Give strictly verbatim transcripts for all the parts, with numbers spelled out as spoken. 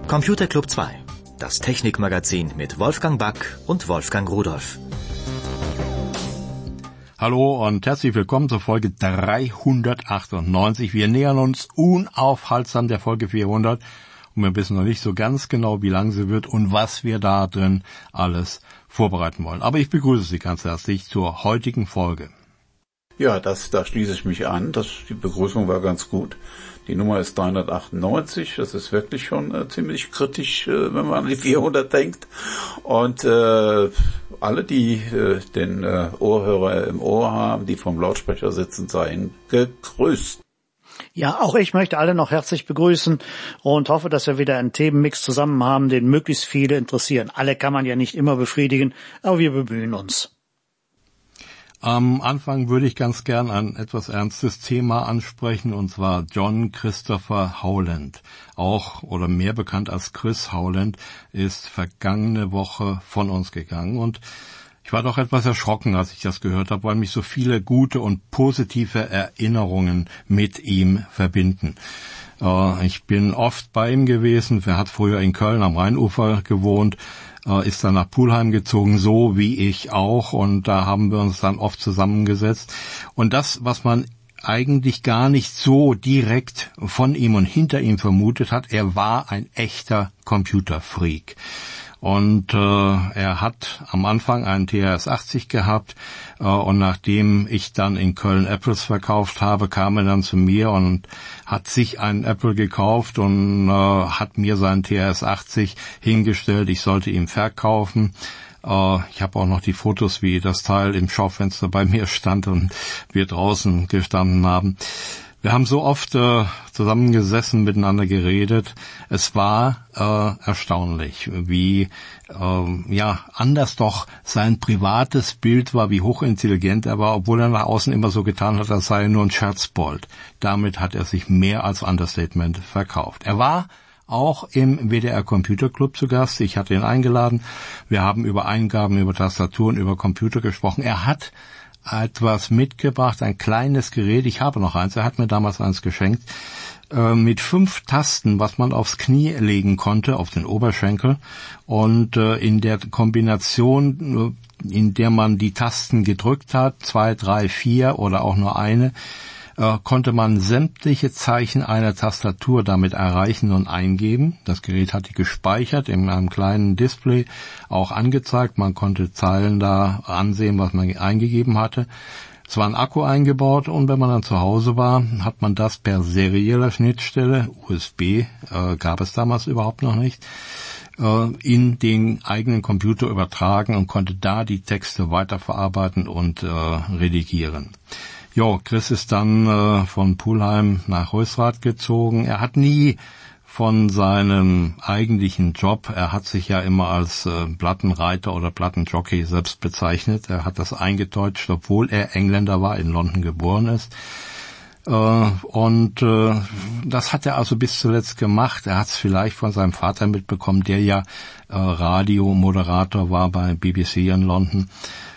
Computer Club zwei, das Technikmagazin mit Wolfgang Back und Wolfgang Rudolph. Hallo und herzlich willkommen zur Folge dreihundertachtundneunzig. Wir nähern uns unaufhaltsam der Folge vierhundert und wir wissen noch nicht so ganz genau, wie lang sie wird und was wir da drin alles vorbereiten wollen. Aber ich begrüße Sie ganz herzlich zur heutigen Folge. Ja, das, da schließe ich mich an. Das, die Begrüßung war ganz gut. Die Nummer ist dreihundertachtundneunzig. Das ist wirklich schon äh, ziemlich kritisch, äh, wenn man an die vierhundert denkt. Und äh, alle, die äh, den äh, Ohrhörer im Ohr haben, die vom Lautsprecher sitzen, seien gegrüßt. Ja, auch ich möchte alle noch herzlich begrüßen und hoffe, dass wir wieder einen Themenmix zusammen haben, den möglichst viele interessieren. Alle kann man ja nicht immer befriedigen, aber wir bemühen uns. Am Anfang würde ich ganz gern ein etwas ernstes Thema ansprechen, und zwar John Christopher Howland. Auch oder mehr bekannt als Chris Howland ist vergangene Woche von uns gegangen. Und ich war doch etwas erschrocken, als ich das gehört habe, weil mich so viele gute und positive Erinnerungen mit ihm verbinden. Äh, ich bin oft bei ihm gewesen. Er hat früher in Köln am Rheinufer gewohnt, ist dann nach Pulheim gezogen, so wie ich auch, und da haben wir uns dann oft zusammengesetzt. Und das, was man eigentlich gar nicht so direkt von ihm und hinter ihm vermutet hat, er war ein echter Computerfreak. Und äh, er hat am Anfang einen T R S achtzig gehabt, äh, und nachdem ich dann in Köln Apples verkauft habe, kam er dann zu mir und hat sich einen Apple gekauft und äh, hat mir seinen T R S achtzig hingestellt. Ich sollte ihm verkaufen. Äh, ich habe auch noch die Fotos, wie das Teil im Schaufenster bei mir stand und wir draußen gestanden haben. Wir haben so oft äh, zusammengesessen, miteinander geredet. Es war äh, erstaunlich, wie äh, ja anders doch sein privates Bild war, wie hochintelligent er war, obwohl er nach außen immer so getan hat, als sei er nur ein Scherzbold. Damit hat er sich mehr als Understatement verkauft. Er war auch im W D R Computer Club zu Gast. Ich hatte ihn eingeladen. Wir haben über Eingaben, über Tastaturen, über Computer gesprochen. Er hat etwas mitgebracht, ein kleines Gerät, ich habe noch eins, er hat mir damals eins geschenkt, äh, mit fünf Tasten, was man aufs Knie legen konnte, auf den Oberschenkel, und äh, in der Kombination, äh, in der man die Tasten gedrückt hat, zwei, drei, vier oder auch nur eine, äh, konnte man sämtliche Zeichen einer Tastatur damit erreichen und eingeben. Das Gerät hat die gespeichert, in einem kleinen Display auch angezeigt. Man konnte Zeilen da ansehen, was man eingegeben hatte. Es war ein Akku eingebaut, und wenn man dann zu Hause war, hat man das per serieller Schnittstelle, U S B, äh, gab es damals überhaupt noch nicht, äh, in den eigenen Computer übertragen und konnte da die Texte weiterverarbeiten und äh, redigieren. Jo, Chris ist dann äh, von Pulheim nach Rösrath gezogen. Er hat nie von seinem eigentlichen Job, er hat sich ja immer als äh, Plattenreiter oder Plattenjockey selbst bezeichnet. Er hat das eingedeutscht, obwohl er Engländer war, in London geboren ist. Äh, und äh, das hat er also bis zuletzt gemacht. Er hat es vielleicht von seinem Vater mitbekommen, der ja äh, Radiomoderator war bei B B C in London.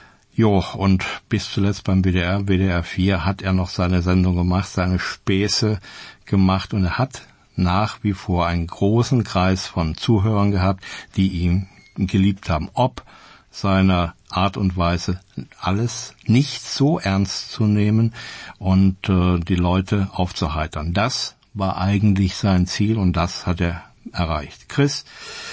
Jo, und bis zuletzt beim W D R, W D R vier hat er noch seine Sendung gemacht, seine Späße gemacht, und er hat nach wie vor einen großen Kreis von Zuhörern gehabt, die ihn geliebt haben. Ob seiner Art und Weise, alles nicht so ernst zu nehmen und äh, die Leute aufzuheitern. Das war eigentlich sein Ziel, und das hat er erreicht. Chris,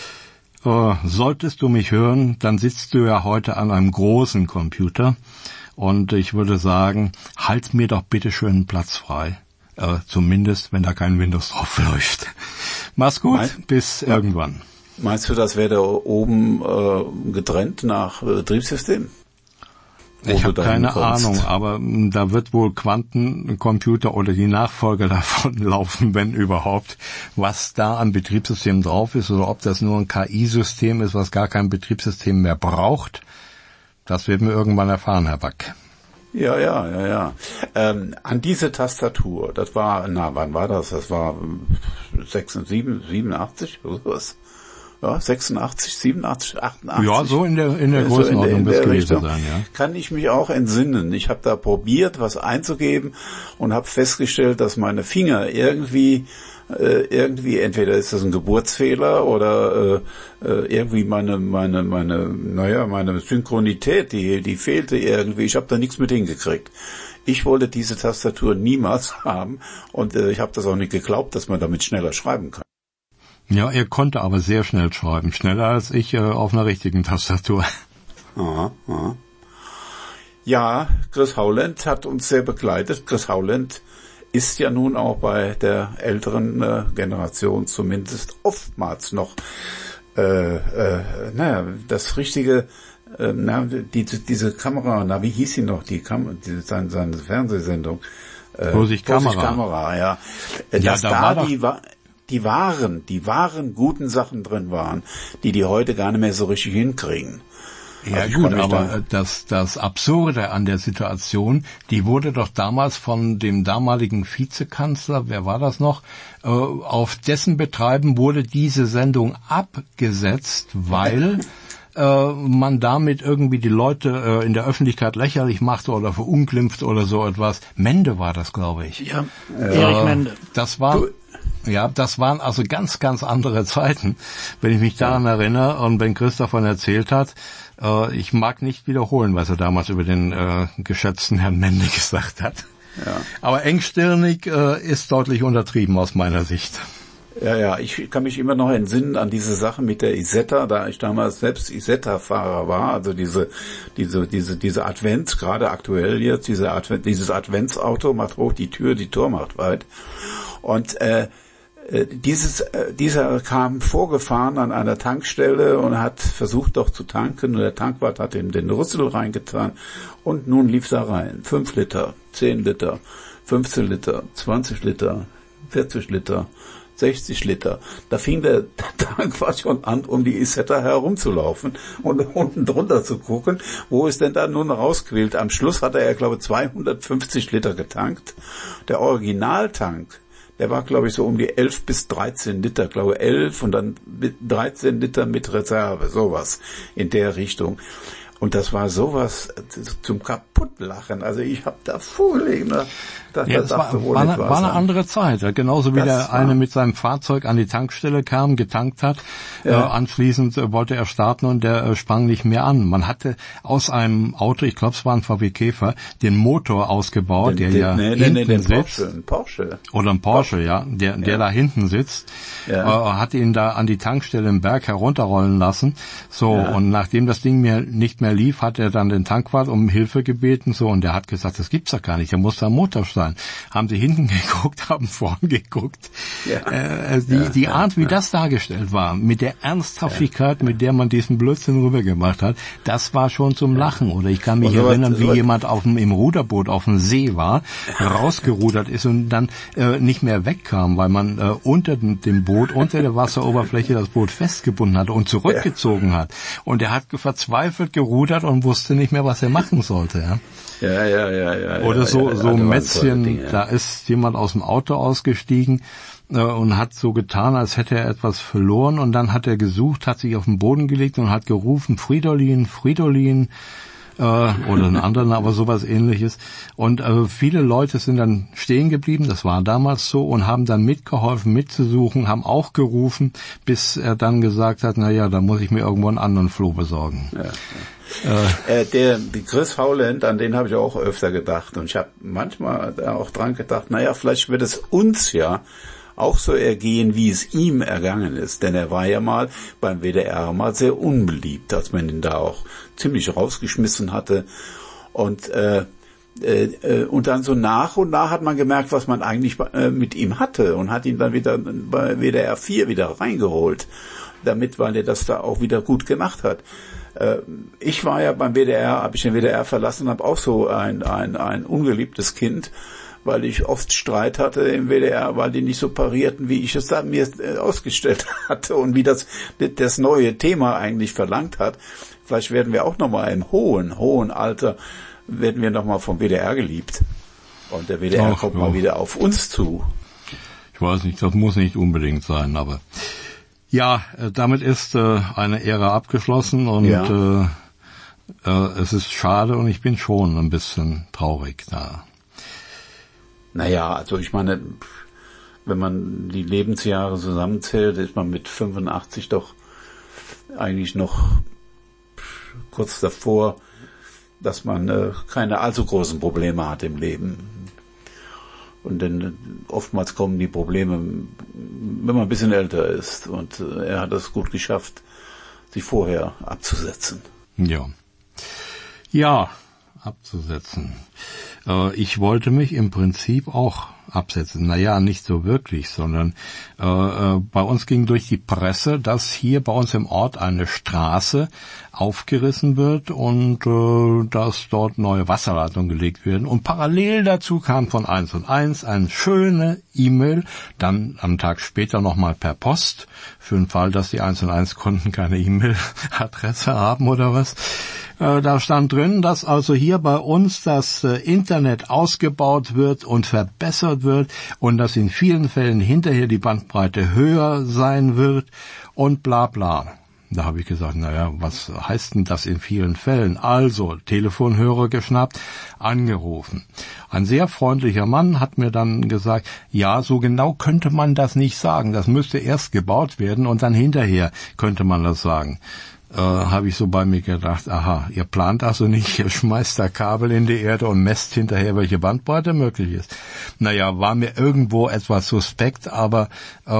Uh, solltest du mich hören, dann sitzt du ja heute an einem großen Computer, und ich würde sagen, halt mir doch bitte schön einen Platz frei. Uh, zumindest, wenn da kein Windows drauf läuft. Mach's gut, mein, bis ja, irgendwann. Meinst du, das wäre da oben äh, getrennt nach Betriebssystem? Ich habe keine Ahnung, aber da wird wohl Quantencomputer oder die Nachfolger davon laufen, wenn überhaupt, was da an Betriebssystemen drauf ist, oder ob das nur ein K I-System ist, was gar kein Betriebssystem mehr braucht. Das werden wir irgendwann erfahren, Herr Back. Ja, ja, ja, ja. Ähm, an diese Tastatur, das war, na, wann war das? Das war siebenundachtzig oder sowas. Ja, sechsundachtzig, siebenundachtzig, achtundachtzig. Ja, so in der in der so Größenordnung wird es gewesen sein, ja. Kann ich mich auch entsinnen. Ich habe da probiert, was einzugeben, und habe festgestellt, dass meine Finger irgendwie äh, irgendwie, entweder ist das ein Geburtsfehler oder äh, äh, irgendwie meine, meine, meine, naja, meine Synchronität, die, die fehlte irgendwie. Ich habe da nichts mit hingekriegt. Ich wollte diese Tastatur niemals haben und äh, ich habe das auch nicht geglaubt, dass man damit schneller schreiben kann. Ja, er konnte aber sehr schnell schreiben, schneller als ich äh, auf einer richtigen Tastatur. Aha, aha. Ja, Chris Howland hat uns sehr begleitet. Chris Howland ist ja nun auch bei der älteren äh, Generation zumindest oftmals noch, äh, äh, naja, das richtige, äh, na, die, diese Kamera, na, wie hieß sie noch, die Kam die, seine, seine Fernsehsendung? Äh, Vorsicht, Kamera. Vorsicht, Kamera, ja. Äh, ja dass da, da war doch die war, die wahren, die wahren guten Sachen drin waren, die die heute gar nicht mehr so richtig hinkriegen. Ja also gut, aber das, das Absurde an der Situation, die wurde doch damals von dem damaligen Vizekanzler, wer war das noch, äh, auf dessen Betreiben wurde diese Sendung abgesetzt, weil äh, man damit irgendwie die Leute äh, in der Öffentlichkeit lächerlich machte oder verunglimpft oder so etwas. Mende war das, glaube ich. Ja, Erich äh, Mende. Das war... Ja, das waren also ganz, ganz andere Zeiten, wenn ich mich daran ja. erinnere und wenn Chris davon erzählt hat. Äh, ich mag nicht wiederholen, was er damals über den äh, geschätzten Herrn Mende gesagt hat. Ja. Aber engstirnig äh, ist deutlich untertrieben aus meiner Sicht. Ja, ja, ich kann mich immer noch entsinnen an diese Sache mit der Isetta, da ich damals selbst Isetta-Fahrer war, also diese, diese, diese, diese Advents, gerade aktuell jetzt, diese Advent, dieses Adventsauto macht hoch die Tür, die Tür macht weit. Und, äh, Dieses, dieser kam vorgefahren an einer Tankstelle und hat versucht doch zu tanken und der Tankwart hat ihm den Rüssel reingetan und nun lief da rein. Fünf Liter, zehn Liter, fünfzehn Liter, zwanzig Liter, vierzig Liter, sechzig Liter. Da fing der Tankwart schon an, um die Isetta herumzulaufen und unten drunter zu gucken, wo es denn da nun rausquillt. Am Schluss hatte er, glaube ich, zweihundertfünfzig Liter getankt. Der Originaltank, der war, glaube ich, so um die elf bis dreizehn Liter, glaube ich, elf und dann dreizehn Liter mit Reserve, sowas in der Richtung. Und das war sowas zum Kaputtlachen. Also ich habe da vorgelegen. Da, da, ja, das war, war, eine, war eine andere Zeit. Genauso wie das der eine mit seinem Fahrzeug an die Tankstelle kam, getankt hat. Ja. Äh, anschließend äh, wollte er starten und der äh, sprang nicht mehr an. Man hatte aus einem Auto, ich glaube es war ein V W Käfer, den Motor ausgebaut, den, der den, ja nee, hinten nee, den sitzt. Porsche, ein Porsche. Oder ein Porsche, Porsche. ja, der, der ja. da hinten sitzt. Ja. Äh, hat ihn da an die Tankstelle im Berg herunterrollen lassen. So, ja. Und nachdem das Ding mir nicht mehr lief, hat er dann den Tankwart um Hilfe gebeten, so, und der hat gesagt, das gibt's doch gar nicht, der muss da am Motor sein. Haben sie hinten geguckt, haben vorn geguckt. Ja. Äh, die, ja, die Art, wie ja. das dargestellt war, mit der Ernsthaftigkeit, ja. mit der man diesen Blödsinn rübergemacht hat, das war schon zum Lachen. Oder ich kann mich so erinnern, was, wie was, jemand auf dem, im Ruderboot auf dem See war, rausgerudert ist und dann äh, nicht mehr wegkam, weil man äh, unter dem, dem Boot, unter der Wasseroberfläche das Boot festgebunden hatte und zurückgezogen ja. hat. Und er hat verzweifelt gerudert und wusste nicht mehr, was er machen sollte. Ja, ja, ja, ja. ja Oder so, ja, so Mätzchen, Dinge, ja. Da ist jemand aus dem Auto ausgestiegen äh, und hat so getan, als hätte er etwas verloren und dann hat er gesucht, hat sich auf den Boden gelegt und hat gerufen, Fridolin, Fridolin, äh, oder einen anderen, aber sowas Ähnliches. Und äh, viele Leute sind dann stehen geblieben, das war damals so, und haben dann mitgeholfen, mitzusuchen, haben auch gerufen, bis er dann gesagt hat, na ja, da muss ich mir irgendwo einen anderen Floh besorgen. Ja, ja. Äh, der die Chris Howland, an den habe ich auch öfter gedacht und ich habe manchmal auch dran gedacht, naja, vielleicht wird es uns ja auch so ergehen, wie es ihm ergangen ist, denn er war ja mal beim W D R mal sehr unbeliebt, als man ihn da auch ziemlich rausgeschmissen hatte und äh, äh, und dann so nach und nach hat man gemerkt, was man eigentlich äh, mit ihm hatte und hat ihn dann wieder bei W D R vier wieder reingeholt, damit, weil er das da auch wieder gut gemacht hat. Ich war ja beim W D R, habe ich den W D R verlassen und habe auch so ein, ein, ein ungeliebtes Kind, weil ich oft Streit hatte im W D R, weil die nicht so parierten, wie ich es da mir ausgestellt hatte und wie das das neue Thema eigentlich verlangt hat. Vielleicht werden wir auch nochmal im hohen, hohen Alter, werden wir nochmal vom W D R geliebt. Und der W D R Ach, kommt ja. mal wieder auf uns zu. Ich weiß nicht, das muss nicht unbedingt sein, aber... Ja, damit ist äh, eine Ära abgeschlossen und ja. äh, äh, es ist schade und ich bin schon ein bisschen traurig da. Naja, also ich meine, wenn man die Lebensjahre zusammenzählt, ist man mit fünfundachtzig doch eigentlich noch kurz davor, dass man äh, keine allzu großen Probleme hat im Leben. Und denn oftmals kommen die Probleme, wenn man ein bisschen älter ist. Und äh, er hat es gut geschafft, sich vorher abzusetzen. Ja. Ja, abzusetzen. Äh, ich wollte mich im Prinzip auch absetzen. Naja, nicht so wirklich, sondern äh, äh, bei uns ging durch die Presse, dass hier bei uns im Ort eine Straße aufgerissen wird und äh, dass dort neue Wasserleitungen gelegt werden. Und parallel dazu kam von eins und eins eine schöne E-Mail, dann am Tag später nochmal per Post, für den Fall, dass die eins und eins Kunden keine E-Mail-Adresse haben oder was. Da stand drin, dass also hier bei uns das Internet ausgebaut wird und verbessert wird und dass in vielen Fällen hinterher die Bandbreite höher sein wird und bla bla. Da habe ich gesagt, naja, was heißt denn das in vielen Fällen? Also, Telefonhörer geschnappt, angerufen. Ein sehr freundlicher Mann hat mir dann gesagt, ja, so genau könnte man das nicht sagen. Das müsste erst gebaut werden und dann hinterher könnte man das sagen. Äh, habe ich so bei mir gedacht, aha, ihr plant also nicht, ihr schmeißt da Kabel in die Erde und messt hinterher, welche Bandbreite möglich ist. Naja, war mir irgendwo etwas suspekt, aber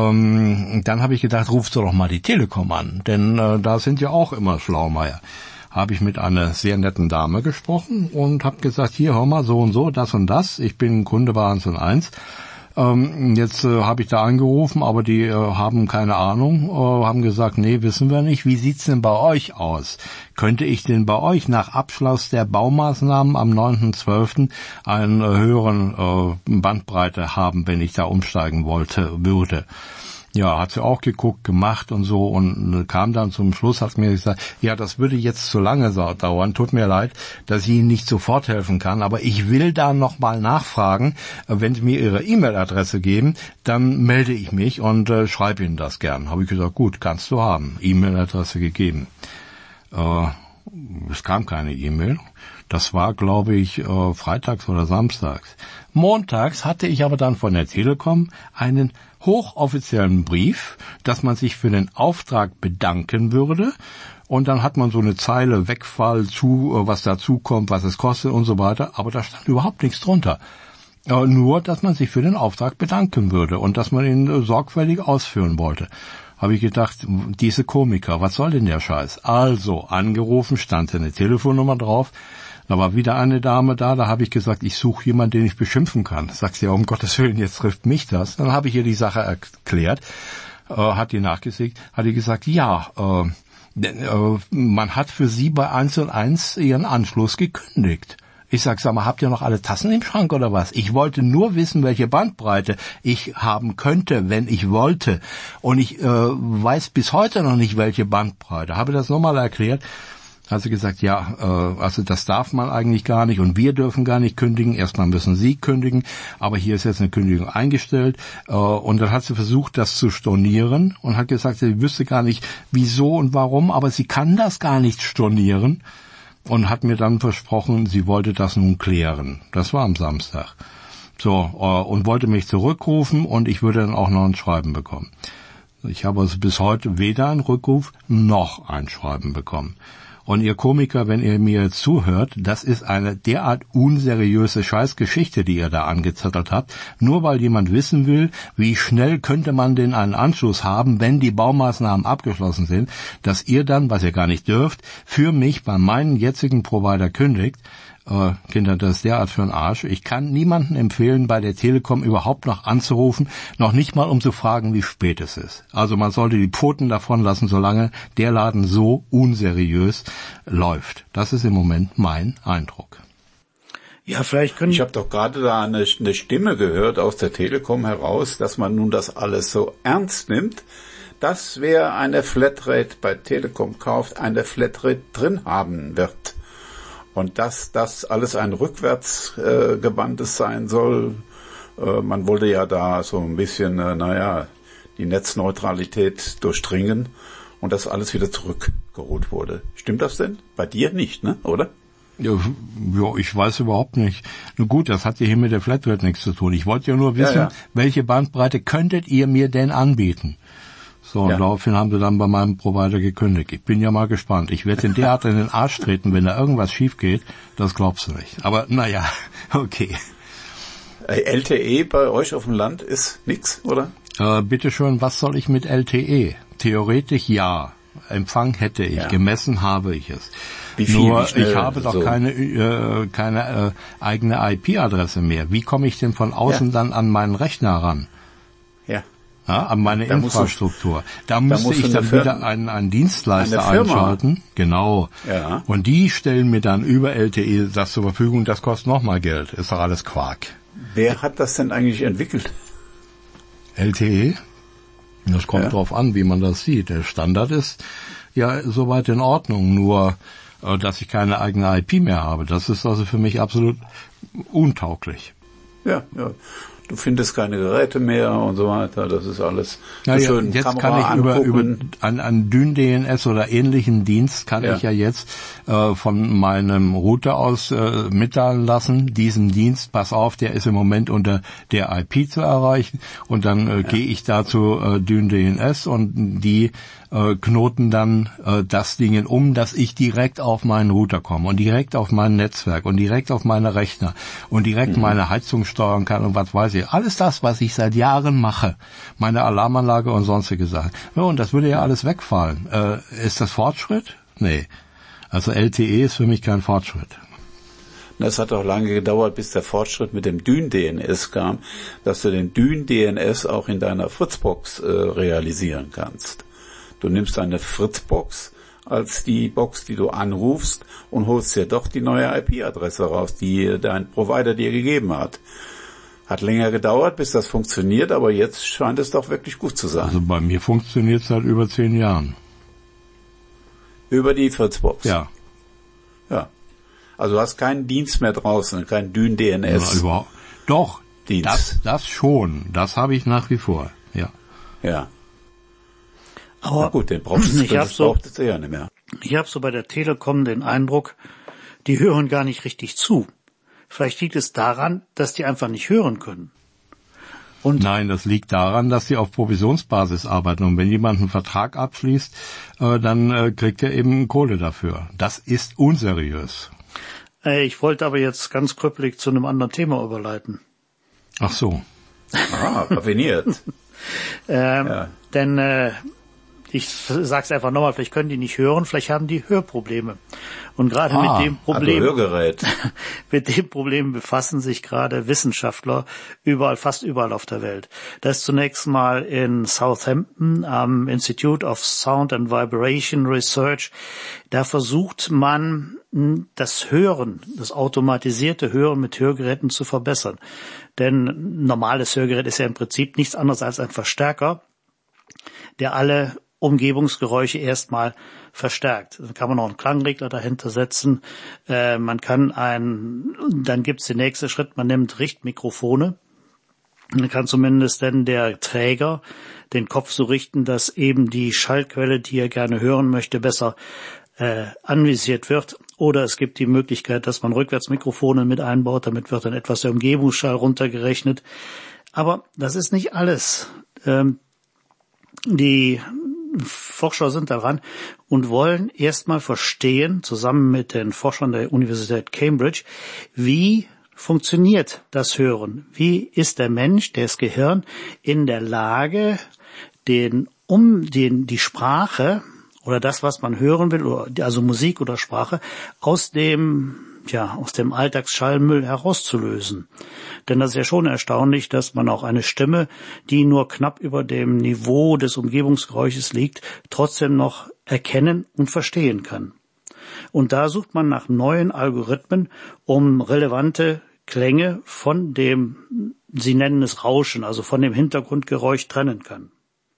ähm, dann habe ich gedacht, ruft doch mal die Telekom an, denn äh, da sind ja auch immer Schlaumeier. Habe ich mit einer sehr netten Dame gesprochen und habe gesagt, hier, hör mal, so und so, das und das, ich bin Kunde bei eins und eins. Ähm, jetzt äh, habe ich da angerufen, aber die äh, haben keine Ahnung, äh, haben gesagt, nee, wissen wir nicht. Wie sieht's denn bei euch aus? Könnte ich denn bei euch nach Abschluss der Baumaßnahmen am neunten zwölften einen äh, höheren äh, Bandbreite haben, wenn ich da umsteigen wollte, würde? Ja, hat sie auch geguckt, gemacht und so und kam dann zum Schluss, hat mir gesagt, ja, das würde jetzt zu lange dauern, tut mir leid, dass ich Ihnen nicht sofort helfen kann, aber ich will da nochmal nachfragen, wenn Sie mir Ihre E-Mail-Adresse geben, dann melde ich mich und äh, schreibe Ihnen das gern. Habe ich gesagt, gut, kannst du haben, E-Mail-Adresse gegeben. Äh, es kam keine E-Mail. Das war, glaube ich, äh, freitags oder samstags. Montags hatte ich aber dann von der Telekom einen hochoffiziellen Brief, dass man sich für den Auftrag bedanken würde. Und dann hat man so eine Zeile Wegfall zu, was dazu kommt, was es kostet und so weiter. Aber da stand überhaupt nichts drunter. Äh, nur, dass man sich für den Auftrag bedanken würde und dass man ihn äh, sorgfältig ausführen wollte. Habe ich gedacht, diese Komiker, was soll denn der Scheiß? Also, angerufen, stand eine Telefonnummer drauf. Da war wieder eine Dame da, da habe ich gesagt, ich suche jemanden, den ich beschimpfen kann. Sagt sie, ja, um Gottes Willen, jetzt trifft mich das. Dann habe ich ihr die Sache erklärt, äh, hat die nachgesägt, hat die gesagt, ja, äh, äh, man hat für sie bei eins und eins ihren Anschluss gekündigt. Ich sag, sag mal, habt ihr noch alle Tassen im Schrank oder was? Ich wollte nur wissen, welche Bandbreite ich haben könnte, wenn ich wollte. Und ich äh, weiß bis heute noch nicht, welche Bandbreite. Habe das nochmal erklärt. Hat sie gesagt, ja, äh, also das darf man eigentlich gar nicht und wir dürfen gar nicht kündigen. Erstmal müssen Sie kündigen, aber hier ist jetzt eine Kündigung eingestellt. Äh, und dann hat sie versucht, das zu stornieren und hat gesagt, sie wüsste gar nicht, wieso und warum, aber sie kann das gar nicht stornieren und hat mir dann versprochen, sie wollte das nun klären. Das war am Samstag. So, äh, und wollte mich zurückrufen und ich würde dann auch noch ein Schreiben bekommen. Ich habe also bis heute weder einen Rückruf noch ein Schreiben bekommen. Und ihr Komiker, wenn ihr mir zuhört, das ist eine derart unseriöse Scheißgeschichte, die ihr da angezettelt habt. Nur weil jemand wissen will, wie schnell könnte man denn einen Anschluss haben, wenn die Baumaßnahmen abgeschlossen sind, dass ihr dann, was ihr gar nicht dürft, für mich bei meinem jetzigen Provider kündigt. Äh, Kinder, das ist derart für den Arsch. Ich kann niemanden empfehlen, bei der Telekom überhaupt noch anzurufen, noch nicht mal um zu fragen, wie spät es ist. Also man sollte die Pfoten davon lassen, solange der Laden so unseriös läuft. Das ist im Moment mein Eindruck. Ja, vielleicht können ich habe doch gerade da eine, eine Stimme gehört aus der Telekom heraus, dass man nun das alles so ernst nimmt, dass wer eine Flatrate bei Telekom kauft, eine Flatrate drin haben wird. Und dass das alles ein rückwärtsgewandtes äh, sein soll. Äh, man wollte ja da so ein bisschen, äh, naja, die Netzneutralität durchdringen und dass alles wieder zurückgeholt wurde. Stimmt das denn? Bei dir nicht, ne? Oder? Ja, ja, ich weiß überhaupt nicht. Nun gut, das hat ja hier mit der Flatrate nichts zu tun. Ich wollte ja nur wissen, ja, ja. welche Bandbreite könntet ihr mir denn anbieten? So, und ja. daraufhin haben sie dann bei meinem Provider gekündigt. Ich bin ja mal gespannt. Ich werde den derart in den Arsch treten, wenn da irgendwas schief geht. Das glaubst du nicht. Aber naja, okay. L T E bei euch auf dem Land ist nix, oder? Äh, bitteschön, was soll ich mit L T E? Theoretisch ja. Empfang hätte ich. Ja. Gemessen habe ich es. Wie viel, Nur, wie schnell, ich habe doch so. keine, äh, keine äh, eigene I P-Adresse mehr. Wie komme ich denn von außen ja. dann an meinen Rechner ran? Ja. Ja, an meine da Infrastruktur. Du, da müsste da ich dann Firma, wieder einen, einen Dienstleister einschalten. Genau. Ja. Und die stellen mir dann über L T E das zur Verfügung. Das kostet nochmal Geld. Ist doch alles Quark. Wer hat das denn eigentlich entwickelt? L T E? Das kommt ja. drauf an, wie man das sieht. Der Standard ist ja soweit in Ordnung, nur dass ich keine eigene I P mehr habe. Das ist also für mich absolut untauglich. Ja, ja. Du findest keine Geräte mehr und so weiter. Das ist alles so ja, schön. Jetzt Kamera kann ich über, über einen, einen D Y N D N S oder ähnlichen Dienst kann ja. ich ja jetzt äh, von meinem Router aus äh, mitteilen lassen. Diesen Dienst, pass auf, der ist im Moment unter der I P zu erreichen. Und dann äh, ja. gehe ich da zu äh, D Y N D N S und die äh, knoten dann äh, das Ding um, dass ich direkt auf meinen Router komme und direkt auf mein Netzwerk und direkt auf meine Rechner und direkt mhm. meine Heizung steuern kann und was weiß ich. Alles das, was ich seit Jahren mache. Meine Alarmanlage und sonstige Sachen. Ja, und das würde ja alles wegfallen. Äh, ist das Fortschritt? Nee. Also L T E ist für mich kein Fortschritt. Das hat auch lange gedauert, bis der Fortschritt mit dem D Y N D N S kam, dass du den D Y N D N S auch in deiner Fritzbox äh, realisieren kannst. Du nimmst deine Fritzbox als die Box, die du anrufst und holst dir doch die neue I P-Adresse raus, die dein Provider dir gegeben hat. Hat länger gedauert, bis das funktioniert, aber jetzt scheint es doch wirklich gut zu sein. Also bei mir funktioniert es seit über zehn Jahren. Über die Fritzbox? Ja. Ja. Also du hast keinen Dienst mehr draußen, kein D Y N D N S. Ja, überhaupt. Doch, Dienst. Das, das schon. Das habe ich nach wie vor, ja. Ja. Aber na gut, den brauchst du, das so, braucht es ja nicht mehr. Ich habe so bei der Telekom den Eindruck, die hören gar nicht richtig zu. Vielleicht liegt es daran, dass die einfach nicht hören können. Und Nein, das liegt daran, dass sie auf Provisionsbasis arbeiten. Und wenn jemand einen Vertrag abschließt, äh, dann äh, kriegt er eben Kohle dafür. Das ist unseriös. Äh, ich wollte aber jetzt ganz krüppelig zu einem anderen Thema überleiten. Ach so. Ah, raffiniert. ähm, ja. Denn äh, ich sag's einfach nochmal, vielleicht können die nicht hören, vielleicht haben die Hörprobleme. Und gerade ah, mit dem Problem, also Hörgerät. mit dem Problem befassen sich gerade Wissenschaftler überall, fast überall auf der Welt. Das ist zunächst mal in Southampton am Institute of Sound and Vibration Research. Da versucht man, das Hören, das automatisierte Hören mit Hörgeräten zu verbessern. Denn ein normales Hörgerät ist ja im Prinzip nichts anderes als ein Verstärker, der alle Umgebungsgeräusche erstmal verstärkt. Dann kann man noch einen Klangregler dahinter setzen. Äh, man kann ein, dann gibt's den nächsten Schritt, man nimmt Richtmikrofone. Dann kann zumindest dann der Träger den Kopf so richten, dass eben die Schallquelle, die er gerne hören möchte, besser äh, anvisiert wird. Oder es gibt die Möglichkeit, dass man Rückwärtsmikrofone mit einbaut. Damit wird dann etwas der Umgebungsschall runtergerechnet. Aber das ist nicht alles. Ähm, die Forscher sind daran und wollen erstmal verstehen, zusammen mit den Forschern der Universität Cambridge, wie funktioniert das Hören? Wie ist der Mensch, das Gehirn, in der Lage, den, um den, die Sprache oder das, was man hören will, oder, also Musik oder Sprache, aus dem, ja, aus dem Alltagsschallmüll herauszulösen? Denn das ist ja schon erstaunlich, dass man auch eine Stimme, die nur knapp über dem Niveau des Umgebungsgeräusches liegt, trotzdem noch erkennen und verstehen kann. Und da sucht man nach neuen Algorithmen, um relevante Klänge von dem, sie nennen es Rauschen, also von dem Hintergrundgeräusch trennen kann.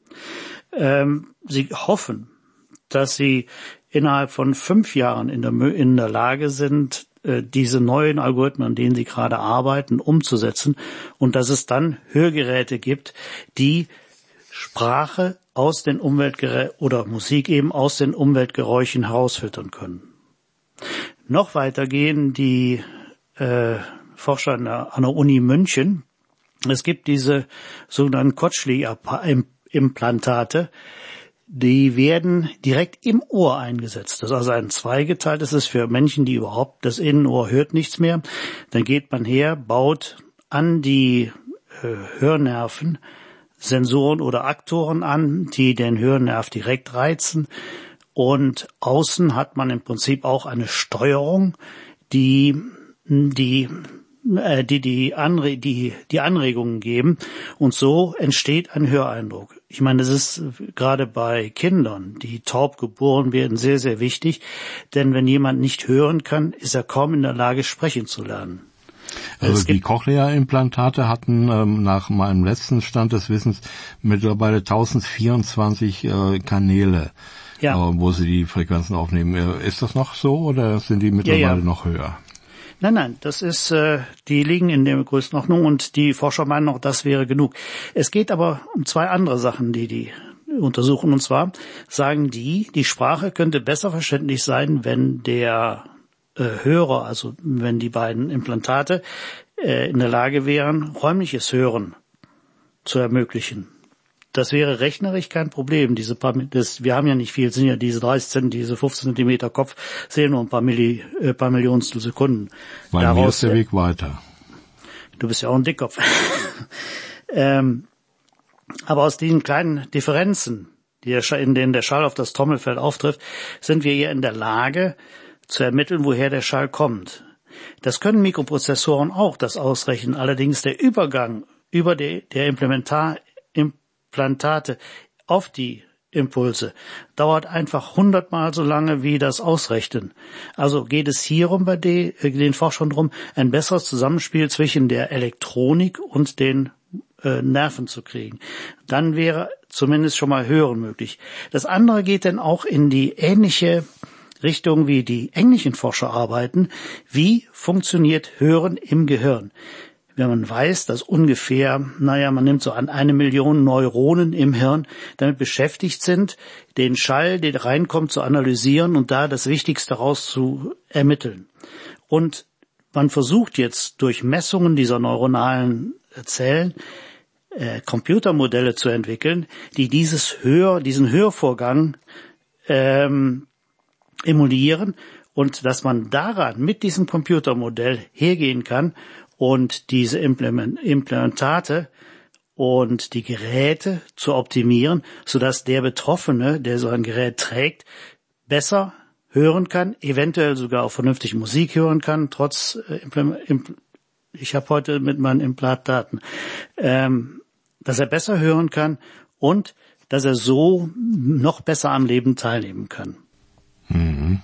Ähm, sie hoffen, dass sie innerhalb von fünf Jahren in der, in der Lage sind, diese neuen Algorithmen, an denen sie gerade arbeiten, umzusetzen und dass es dann Hörgeräte gibt, die Sprache aus den Umweltgeräuschen oder Musik eben aus den Umweltgeräuschen herausfiltern können. Noch weiter gehen die äh, Forscher an der, an der Uni München. Es gibt diese sogenannten Cotchley-Implantate, die werden direkt im Ohr eingesetzt. Das ist also ein zweigeteilt. Das ist für Menschen, die überhaupt, das Innenohr hört nichts mehr. Dann geht man her, baut an die äh, Hörnerven Sensoren oder Aktoren an, die den Hörnerv direkt reizen. Und außen hat man im Prinzip auch eine Steuerung, die die äh, die die, Anre- die die Anregungen geben. Und so entsteht ein Höreindruck. Ich meine, das ist gerade bei Kindern, die taub geboren werden, sehr, sehr wichtig. Denn wenn jemand nicht hören kann, ist er kaum in der Lage, sprechen zu lernen. Also die Cochlea-Implantate hatten ähm, nach meinem letzten Stand des Wissens mittlerweile tausendvierundzwanzig äh, Kanäle, ja. äh, wo sie die Frequenzen aufnehmen. Äh, ist das noch so oder sind die mittlerweile ja, ja. noch höher? Nein, nein, das ist, äh, die liegen in der Größenordnung und die Forscher meinen noch, das wäre genug. Es geht aber um zwei andere Sachen, die die untersuchen. Und zwar sagen die, die Sprache könnte besser verständlich sein, wenn der äh, Hörer, also wenn die beiden Implantate äh, in der Lage wären, räumliches Hören zu ermöglichen. Das wäre rechnerisch kein Problem. Diese paar, das, wir haben ja nicht viel, sind ja diese dreißig Zentimeter, diese fünfzehn Zentimeter Kopf, sehen nur ein paar Milli, äh, paar Millionstel Sekunden. Bei Daraus, mir ist der Weg weiter. Du bist ja auch ein Dickkopf. ähm, aber aus diesen kleinen Differenzen, die in denen der Schall auf das Trommelfell auftrifft, sind wir hier in der Lage zu ermitteln, woher der Schall kommt. Das können Mikroprozessoren auch, das ausrechnen. Allerdings der Übergang über die, der Implementar Implantate auf die Impulse dauert einfach hundertmal so lange wie das Ausrechnen. Also geht es hierum bei den, äh, den Forschern drum, ein besseres Zusammenspiel zwischen der Elektronik und den äh, Nerven zu kriegen. Dann wäre zumindest schon mal Hören möglich. Das andere geht dann auch in die ähnliche Richtung, wie die englischen Forscher arbeiten. Wie funktioniert Hören im Gehirn? Wenn man weiß, dass ungefähr, naja, man nimmt so an eine Million Neuronen im Hirn damit beschäftigt sind, den Schall, der reinkommt, zu analysieren und da das Wichtigste raus zu ermitteln. Und man versucht jetzt durch Messungen dieser neuronalen Zellen äh, Computermodelle zu entwickeln, die dieses Hör, diesen Hörvorgang ähm, emulieren und dass man daran mit diesem Computermodell hergehen kann und diese Implantate und die Geräte zu optimieren, sodass der Betroffene, der so ein Gerät trägt, besser hören kann, eventuell sogar auch vernünftig Musik hören kann, trotz äh, Impl- ich habe heute mit meinen Implantaten, ähm, dass er besser hören kann und dass er so noch besser am Leben teilnehmen kann. Mhm.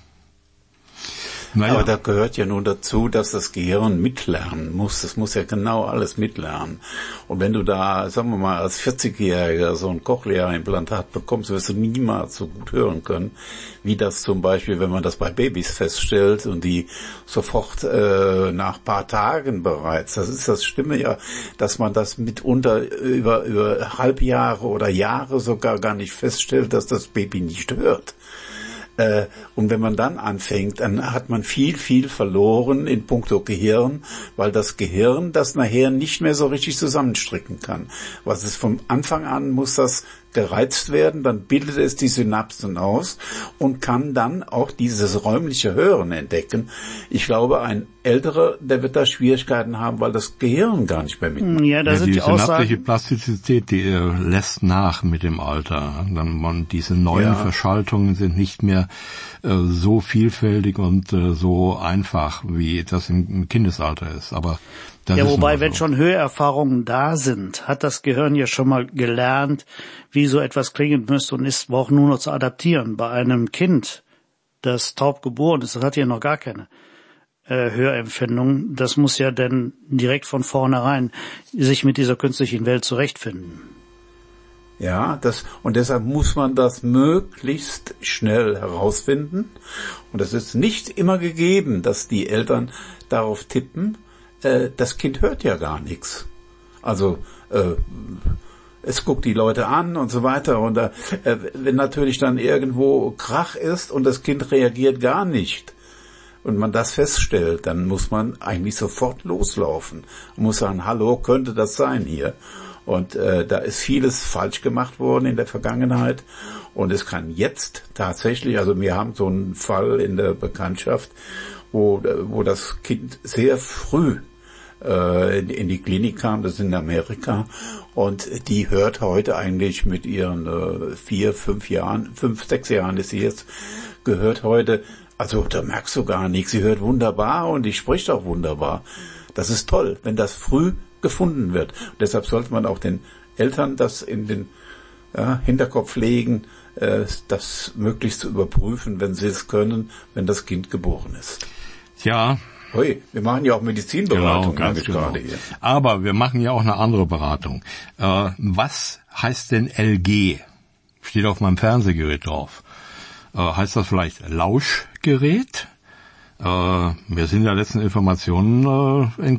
Naja. Aber da gehört ja nun dazu, dass das Gehirn mitlernen muss. Das muss ja genau alles mitlernen. Und wenn du da, sagen wir mal, als vierzigjähriger so ein Cochlea-Implantat bekommst, wirst du niemals so gut hören können, wie das zum Beispiel, wenn man das bei Babys feststellt und die sofort äh, nach paar Tagen bereits, das ist das Stimme ja, dass man das mitunter über, über Halbjahre oder Jahre sogar gar nicht feststellt, dass das Baby nicht hört. Und wenn man dann anfängt, dann hat man viel, viel verloren in puncto Gehirn, weil das Gehirn das nachher nicht mehr so richtig zusammenstricken kann. Was es vom Anfang an muss das gereizt werden, dann bildet es die Synapsen aus und kann dann auch dieses räumliche Hören entdecken. Ich glaube, ein Älterer, der wird da Schwierigkeiten haben, weil das Gehirn gar nicht mehr mitmacht. Ja, das ja, die, die synaptische Plastizität, die äh, lässt nach mit dem Alter. Dann man, diese neuen ja. Verschaltungen sind nicht mehr äh, so vielfältig und äh, so einfach, wie das im, im Kindesalter ist. Aber das ja, ist wobei, so. Wenn schon Hörerfahrungen da sind, hat das Gehirn ja schon mal gelernt, wie so etwas klingen müsste und ist auch nur noch zu adaptieren. Bei einem Kind, das taub geboren ist, das hat ja noch gar keine äh, Hörempfindung. Das muss ja dann direkt von vornherein sich mit dieser künstlichen Welt zurechtfinden. Ja, das, und deshalb muss man das möglichst schnell herausfinden. Und es ist nicht immer gegeben, dass die Eltern darauf tippen, äh, das Kind hört ja gar nichts. Also, äh, es guckt die Leute an und so weiter. Und äh, wenn natürlich dann irgendwo Krach ist und das Kind reagiert gar nicht, und man das feststellt, dann muss man eigentlich sofort loslaufen und muss sagen, hallo, könnte das sein hier? Und äh, da ist vieles falsch gemacht worden in der Vergangenheit und es kann jetzt tatsächlich, also wir haben so einen Fall in der Bekanntschaft, wo wo das Kind sehr früh äh, in, in die Klinik kam, das ist in Amerika, und die hört heute eigentlich mit ihren äh, vier, fünf Jahren, fünf, sechs Jahren ist sie jetzt, gehört heute, also da merkst du gar nichts, sie hört wunderbar und die spricht auch wunderbar. Das ist toll, wenn das früh gefunden wird. Und deshalb sollte man auch den Eltern das in den ja, Hinterkopf legen, äh, das möglichst zu überprüfen, wenn sie es können, wenn das Kind geboren ist. Ja. Ui, wir machen ja auch Medizinberatung, genau, ganz genau. gerade hier. Aber wir machen ja auch eine andere Beratung. Äh, was heißt denn L G? Steht auf meinem Fernsehgerät drauf. Äh, heißt das vielleicht Lauschgerät? Äh, mir sind ja letzten Informationen äh,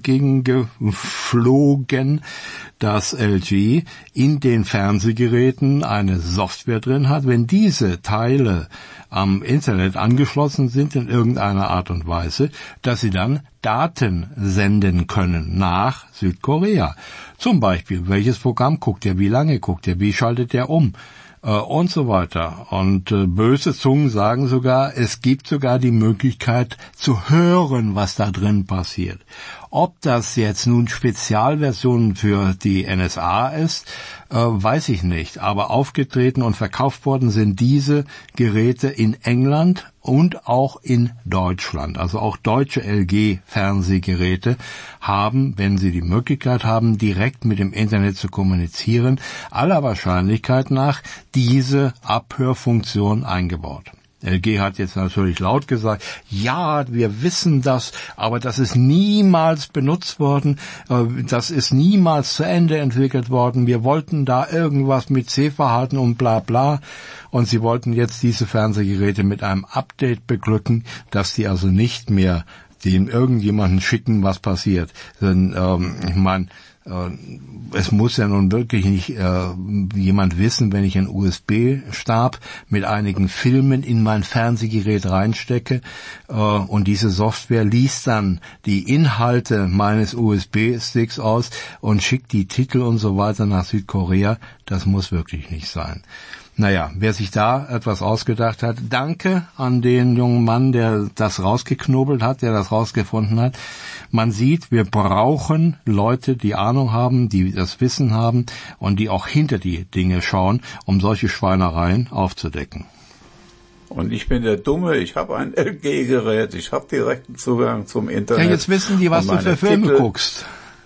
entgegengeflogen, dass L G in den Fernsehgeräten eine Software drin hat. Wenn diese Teile am Internet angeschlossen sind in irgendeiner Art und Weise, dass sie dann Daten senden können nach Südkorea. Zum Beispiel, welches Programm guckt er, wie lange guckt er, wie schaltet er um? Und so weiter. Und äh, böse Zungen sagen sogar, es gibt sogar die Möglichkeit zu hören, was da drin passiert. Ob das jetzt nun Spezialversionen für die N S A ist, äh, weiß ich nicht. Aber aufgetreten und verkauft worden sind diese Geräte in England und auch in Deutschland. Also auch deutsche L G-Fernsehgeräte haben, wenn sie die Möglichkeit haben, direkt mit dem Internet zu kommunizieren, aller Wahrscheinlichkeit nach diese Abhörfunktion eingebaut. L G hat jetzt natürlich laut gesagt, ja, wir wissen das, aber das ist niemals benutzt worden, das ist niemals zu Ende entwickelt worden, wir wollten da irgendwas mit Sehverhalten und bla bla, und sie wollten jetzt diese Fernsehgeräte mit einem Update beglücken, dass die also nicht mehr dem irgendjemanden schicken, was passiert. Denn ähm, ich meine, es muss ja nun wirklich nicht äh, jemand wissen, wenn ich einen U S B-Stab mit einigen Filmen in mein Fernsehgerät reinstecke äh, und diese Software liest dann die Inhalte meines U S B-Sticks aus und schickt die Titel und so weiter nach Südkorea. Das muss wirklich nicht sein. Naja, wer sich da etwas ausgedacht hat, danke an den jungen Mann, der das rausgeknobelt hat, der das rausgefunden hat. Man sieht, wir brauchen Leute, die Ahnung haben, die das Wissen haben und die auch hinter die Dinge schauen, um solche Schweinereien aufzudecken. Und ich bin der Dumme, ich habe ein L G-Gerät, ich habe direkten Zugang zum Internet. Ja, jetzt wissen die, was du für Filme Titel guckst.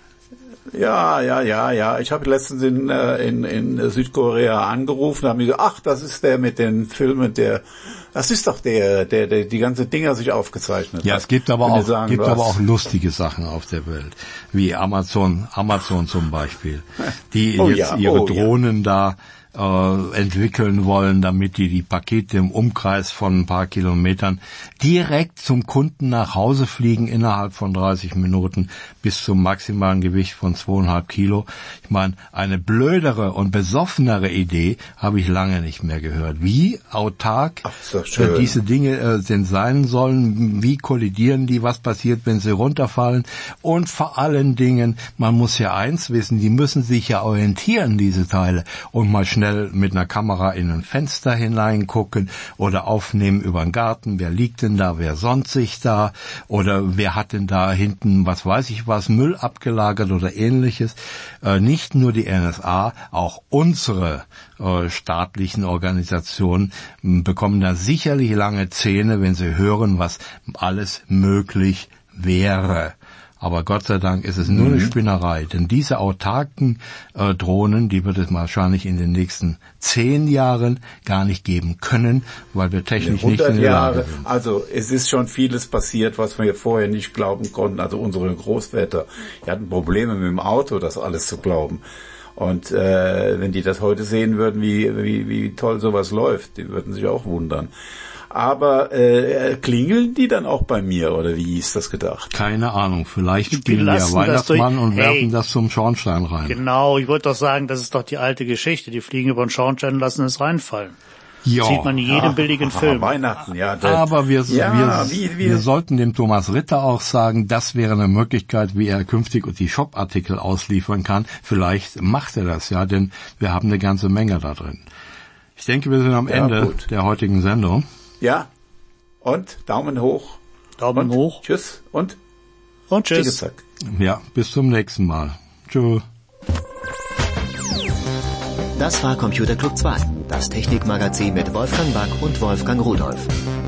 Ja, ja, ja, ja. Ich habe letztens in, in, in Südkorea angerufen, haben die gesagt, ach, das ist der mit den Filmen, der, das ist doch der, der, der die ganze Dinger sich aufgezeichnet hat. Ja, es gibt aber Wenn die auch, sagen, gibt was, aber auch lustige Sachen auf der Welt. Wie Amazon, Amazon zum Beispiel. Die Oh jetzt ja, ihre oh ja. Drohnen da, äh, entwickeln wollen, damit die die Pakete im Umkreis von ein paar Kilometern direkt zum Kunden nach Hause fliegen innerhalb von dreißig Minuten bis zum maximalen Gewicht von zweieinhalb Kilo. Ich meine, eine blödere und besoffenere Idee habe ich lange nicht mehr gehört. Wie autark Ach, ist doch schön. äh, diese Dinge äh, denn sein sollen, wie kollidieren die, was passiert, wenn sie runterfallen, und vor allen Dingen, man muss ja eins wissen, die müssen sich ja orientieren, diese Teile, und mal schnell mit einer Kamera in ein Fenster hineingucken oder aufnehmen über den Garten, wer liegt denn da, wer sonnt sich da, oder wer hat denn da hinten, was weiß ich was, Müll abgelagert oder ähnliches. Äh, nicht nur die N S A, auch unsere äh, staatlichen Organisationen m, bekommen da sicherlich lange Zähne, wenn sie hören, was alles möglich wäre. Aber Gott sei Dank ist es nur mhm. eine Spinnerei, denn diese autarken äh, Drohnen, die wird es wahrscheinlich in den nächsten zehn Jahren gar nicht geben können, weil wir technisch nicht in der Lage Jahre, sind. Also es ist schon vieles passiert, was wir vorher nicht glauben konnten. Also unsere Großväter, die hatten Probleme mit dem Auto, das alles zu glauben. Und äh, wenn die das heute sehen würden, wie, wie, wie toll sowas läuft, die würden sich auch wundern. Aber äh, klingeln die dann auch bei mir, oder wie ist das gedacht? Keine Ahnung, vielleicht spielen wir ja Weihnachtsmann und werfen hey, das zum Schornstein rein. Genau, ich wollte doch sagen, das ist doch die alte Geschichte. Die fliegen über den Schornstein und lassen es reinfallen. Ja. Sieht man in jedem Ach, billigen ach, Film. Weihnachten, ja. Das, Aber wir, ja, wir, wie, wie, wir sollten dem Thomas Ritter auch sagen, das wäre eine Möglichkeit, wie er künftig die Shop-Artikel ausliefern kann. Vielleicht macht er das ja, denn wir haben eine ganze Menge da drin. Ich denke, wir sind am Ja, Ende gut. der heutigen Sendung. Ja. Und Daumen hoch. Daumen und hoch. Tschüss und Und tschüss. Zicke-Zack. Ja, bis zum nächsten Mal. Tschüss. Das war Computer Club zwei, das Technikmagazin mit Wolfgang Back und Wolfgang Rudolph.